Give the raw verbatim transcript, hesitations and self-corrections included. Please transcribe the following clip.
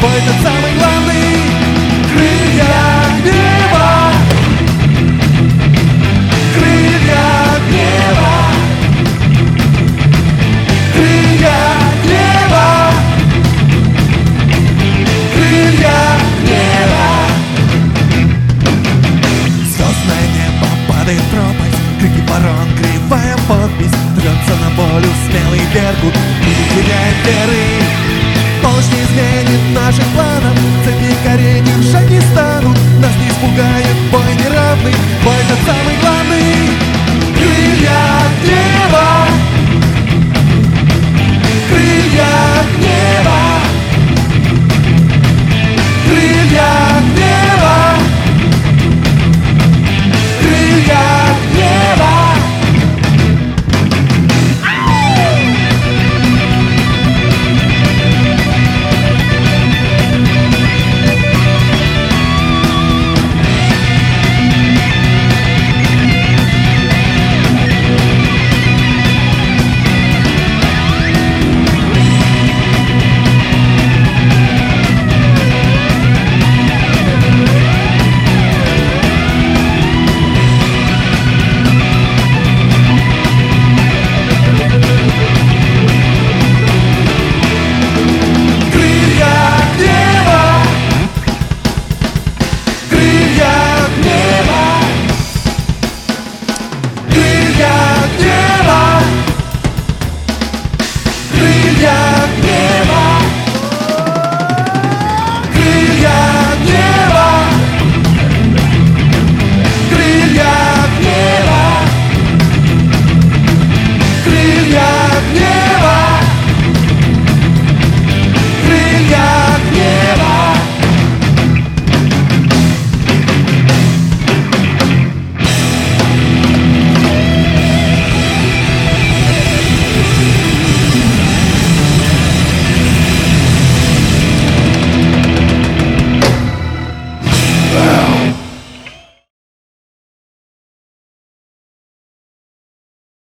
бой тот самый главный. Крылья гнева, крылья гнева, крылья гнева, крылья гнева. Звездное небо падает пропасть, крики ворон, кривая подпись. Рвется на волю смелый Беркут и не теряет веры. Полночь не изменит наших планов, цепи корей держать не станут. Нас не испугает бой неравный, бой тот самый главный.